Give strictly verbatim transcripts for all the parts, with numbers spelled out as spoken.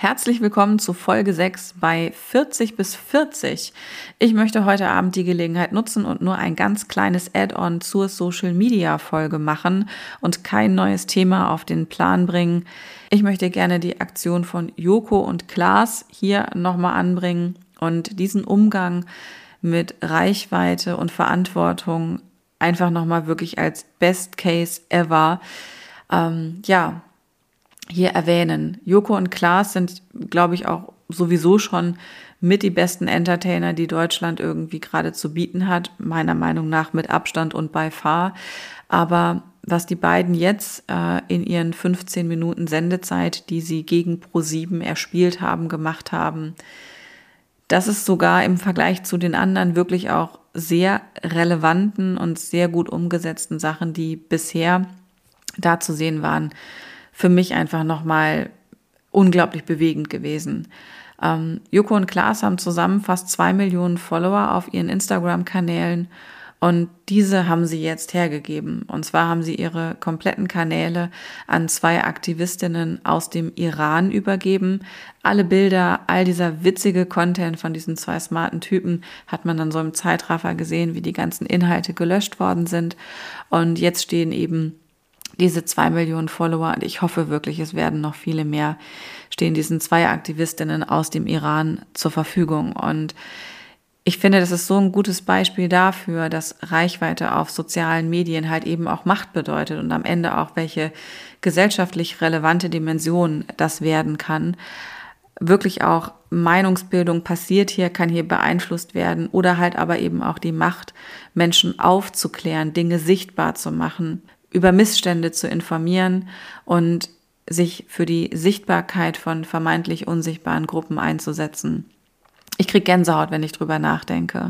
Herzlich willkommen zu Folge sechs bei vierzig bis vierzig. Ich möchte heute Abend die Gelegenheit nutzen und nur ein ganz kleines Add-on zur Social-Media-Folge machen und kein neues Thema auf den Plan bringen. Ich möchte gerne die Aktion von Joko und Klaas hier nochmal anbringen und diesen Umgang mit Reichweite und Verantwortung einfach nochmal wirklich als Best Case ever, ähm, ja, hier erwähnen. Joko und Klaas sind, glaube ich, auch sowieso schon mit die besten Entertainer, die Deutschland irgendwie gerade zu bieten hat, meiner Meinung nach mit Abstand und bei Far. Aber was die beiden jetzt äh, in ihren fünfzehn Minuten Sendezeit, die sie gegen ProSieben erspielt haben, gemacht haben, das ist sogar im Vergleich zu den anderen wirklich auch sehr relevanten und sehr gut umgesetzten Sachen, die bisher da zu sehen waren, für mich einfach nochmal unglaublich bewegend gewesen. Ähm, Joko und Klaas haben zusammen fast zwei Millionen Follower auf ihren Instagram-Kanälen und diese haben sie jetzt hergegeben. Und zwar haben sie ihre kompletten Kanäle an zwei Aktivistinnen aus dem Iran übergeben. Alle Bilder, all dieser witzige Content von diesen zwei smarten Typen hat man dann so im Zeitraffer gesehen, wie die ganzen Inhalte gelöscht worden sind. Und jetzt stehen eben diese zwei Millionen Follower, und ich hoffe wirklich, es werden noch viele mehr, stehen diesen zwei Aktivistinnen aus dem Iran zur Verfügung. Und ich finde, das ist so ein gutes Beispiel dafür, dass Reichweite auf sozialen Medien halt eben auch Macht bedeutet und am Ende auch, welche gesellschaftlich relevante Dimension das werden kann. Wirklich auch Meinungsbildung passiert hier, kann hier beeinflusst werden oder halt aber eben auch die Macht, Menschen aufzuklären, Dinge sichtbar zu machen, über Missstände zu informieren und sich für die Sichtbarkeit von vermeintlich unsichtbaren Gruppen einzusetzen. Ich kriege Gänsehaut, wenn ich drüber nachdenke.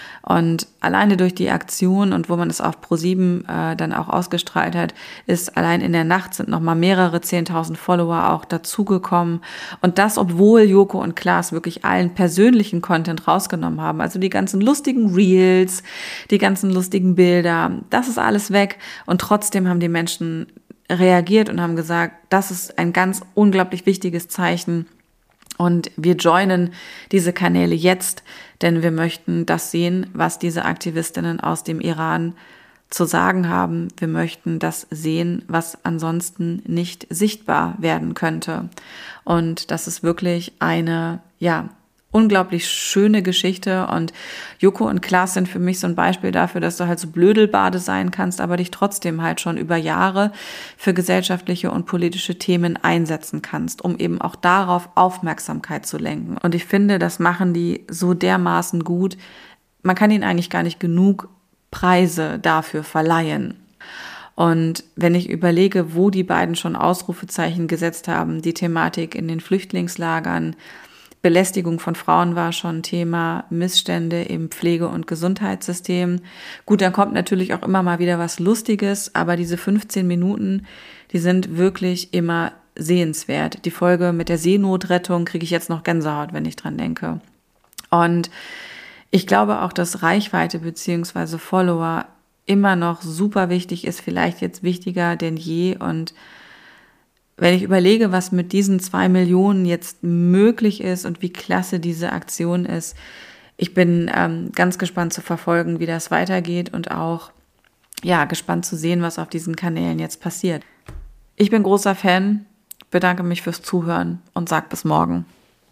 Und alleine durch die Aktion und wo man es auf ProSieben äh, dann auch ausgestrahlt hat, ist allein in der Nacht sind nochmal mehrere zehntausend Follower auch dazugekommen. Und das, obwohl Joko und Klaas wirklich allen persönlichen Content rausgenommen haben. Also die ganzen lustigen Reels, die ganzen lustigen Bilder, das ist alles weg. Und trotzdem haben die Menschen reagiert und haben gesagt, das ist ein ganz unglaublich wichtiges Zeichen. Und wir joinen diese Kanäle jetzt, denn wir möchten das sehen, was diese Aktivistinnen aus dem Iran zu sagen haben. Wir möchten das sehen, was ansonsten nicht sichtbar werden könnte. Und das ist wirklich eine, ja, unglaublich schöne Geschichte. Und Joko und Klaas sind für mich so ein Beispiel dafür, dass du halt so Blödelbade sein kannst, aber dich trotzdem halt schon über Jahre für gesellschaftliche und politische Themen einsetzen kannst, um eben auch darauf Aufmerksamkeit zu lenken. Und ich finde, das machen die so dermaßen gut. Man kann ihnen eigentlich gar nicht genug Preise dafür verleihen. Und wenn ich überlege, wo die beiden schon Ausrufezeichen gesetzt haben, die Thematik in den Flüchtlingslagern, Belästigung von Frauen war schon ein Thema, Missstände im Pflege- und Gesundheitssystem. Gut, dann kommt natürlich auch immer mal wieder was Lustiges, aber diese fünfzehn Minuten, die sind wirklich immer sehenswert. Die Folge mit der Seenotrettung kriege ich jetzt noch Gänsehaut, wenn ich dran denke. Und ich glaube auch, dass Reichweite bzw. Follower immer noch super wichtig ist, vielleicht jetzt wichtiger denn je. Und wenn ich überlege, was mit diesen zwei Millionen jetzt möglich ist und wie klasse diese Aktion ist, ich bin ähm, ganz gespannt zu verfolgen, wie das weitergeht und auch ja gespannt zu sehen, was auf diesen Kanälen jetzt passiert. Ich bin großer Fan, bedanke mich fürs Zuhören und sag bis morgen.